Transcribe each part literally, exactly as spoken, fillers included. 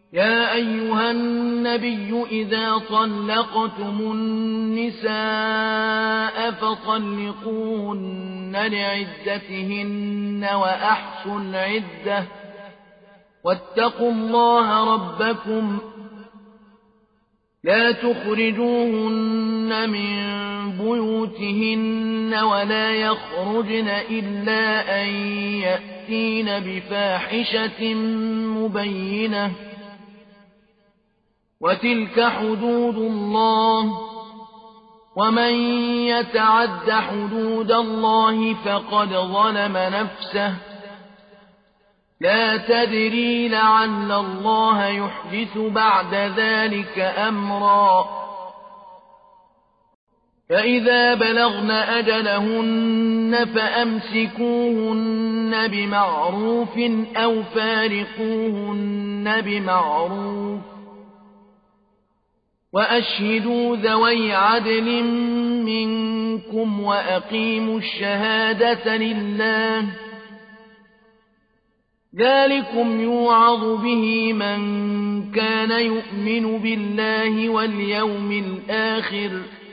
يا أيها النبي إذا طلقتم النساء فطلقوهن لعدتهن وأحصوا العدة واتقوا الله ربكم لا تخرجوهن من بيوتهن ولا يخرجن إلا أن يأتين بفاحشة مبينة وتلك حدود الله ومن يتعد حدود الله فقد ظلم نفسه لا تدري لعل الله يحدث بعد ذلك أمرا فإذا بلغن أجلهن فأمسكوهن بمعروف أو فارقوهن بمعروف وأشهدوا ذوي عدل منكم وأقيموا الشهادة لله ذلكم يوعظ به من كان يؤمن بالله واليوم الآخر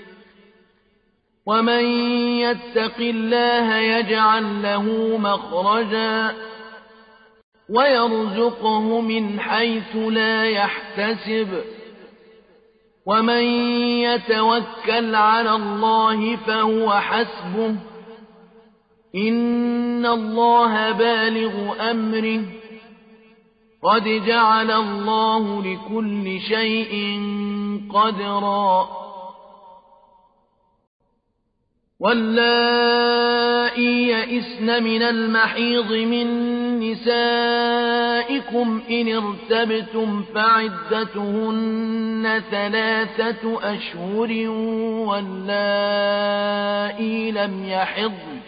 ومن يتق الله يجعل له مخرجا ويرزقه من حيث لا يحتسب ومن يتوكل على الله فهو حسبه إن الله بالغ أمره قد جعل الله لكل شيء قدرا واللائي يئسن من المحيض من نسائكم إن ارتبتم فعدتهن ثلاثة أشهر واللائي لم يحضن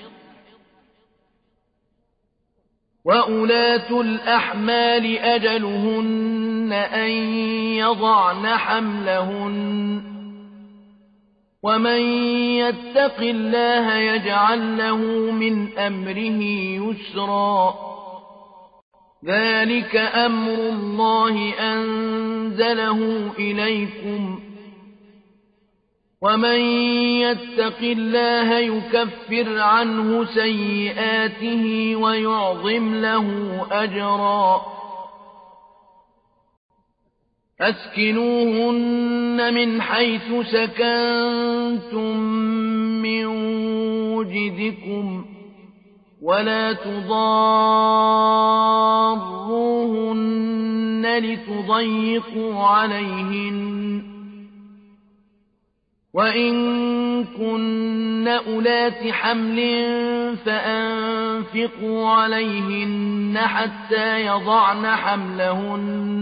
وأولاة الأحمال أجلهن أن يضعن حملهن ومن يتق الله يجعل له من أمره يسرا ذلك أمر الله أنزله إليكم ومن يتق الله يكفر عنه سيئاته ويعظم له أجرا أسكنوهن من حيث سكنتم من وجدكم ولا تضاروهن لتضيقوا عليهن وإن كن أولات حمل فأنفقوا عليهن حتى يضعن حملهن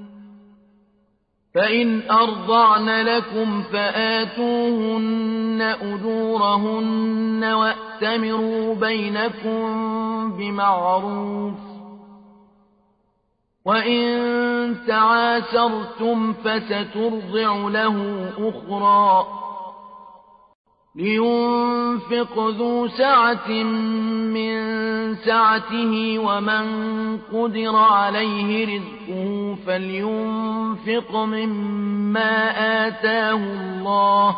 فإن أرضعن لكم فآتوهن أجورهن وأتمروا بينكم بمعروف وإن تعاسرتم فسترضع له أخرى لينفق ذو سعة من سعته ومن قدر عليه رزقه فلينفق مما آتاه الله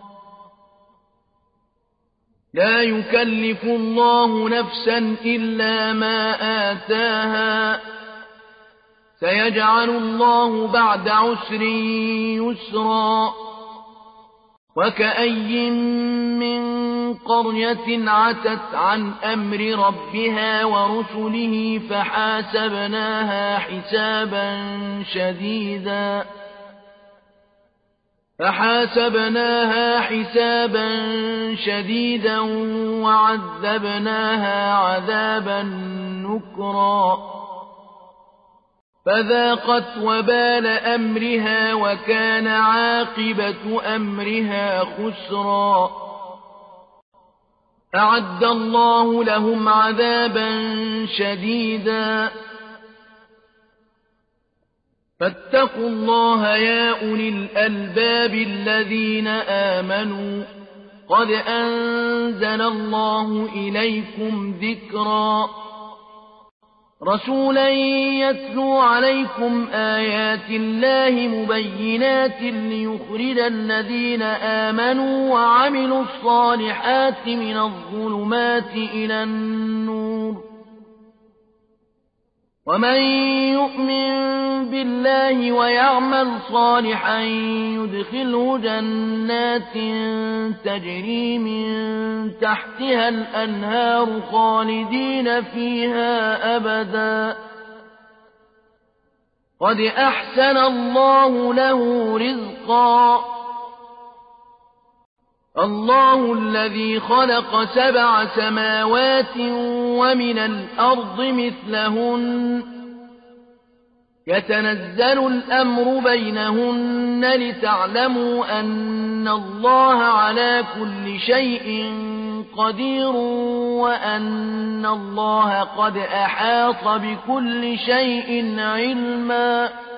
لا يكلف الله نفسا إلا ما آتاها سيجعل الله بعد عسر يسرا وكأي من قرية عتت عن أمر ربها ورسله فحاسبناها حسابا شديدا فحاسبناها حسابا شديدا وعذبناها عذابا نكرا فذاقت وبال أمرها وكان عاقبة أمرها خسرا أعد الله لهم عذابا شديدا فاتقوا الله يا أولي الألباب الذين آمنوا قد أنزل الله إليكم ذكرا رسولا يتلو عليكم آيات الله مبينات ليخرج الذين آمنوا وعملوا الصالحات من الظلمات إلى النور ومن يؤمن بالله ويعمل صالحا يدخله جنات تجري من تحتها الأنهار خالدين فيها أبدا قد أحسن الله له رزقا الله الذي خلق سبع سماوات ومن الأرض مثلهن يتنزل الأمر بينهن لتعلموا أن الله على كل شيء قدير وأن الله قد أحاط بكل شيء علما